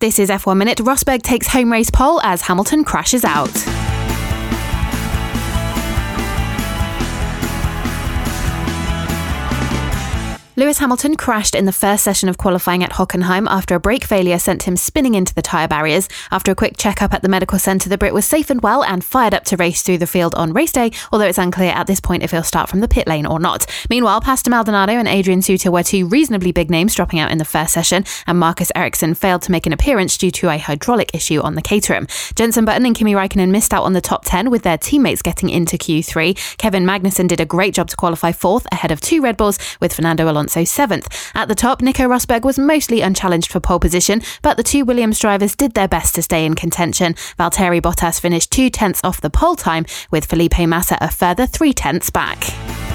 This is F1 Minute. Rosberg takes home race pole as Hamilton crashes out. Lewis Hamilton crashed in the first session of qualifying at Hockenheim after a brake failure sent him spinning into the tyre barriers. After a quick check-up at the medical centre, the Brit was safe and well and fired up to race through the field on race day, although it's unclear at this point if he'll start from the pit lane or not. Meanwhile, Pastor Maldonado and Adrian Suter were two reasonably big names dropping out in the first session, and Marcus Ericsson failed to make an appearance due to a hydraulic issue on the Caterham. Jenson Button and Kimi Raikkonen missed out on the top 10 with their teammates getting into Q3. Kevin Magnussen did a great job to qualify 4th ahead of 2 Red Bulls, with Fernando Alonso 7th. At the top, Nico Rosberg was mostly unchallenged for pole position, but the 2 Williams drivers did their best to stay in contention. Valtteri Bottas finished 2 tenths off the pole time, with Felipe Massa a further 3 tenths back.